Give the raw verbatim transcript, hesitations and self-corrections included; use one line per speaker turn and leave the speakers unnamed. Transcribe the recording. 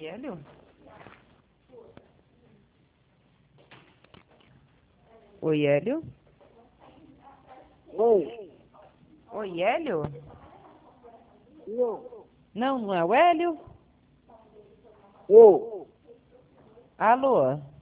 Hélio? Oi, Hélio?
Oi.
Oi, Hélio?
Não.
Não, não é o Hélio?
Eu.
Alô?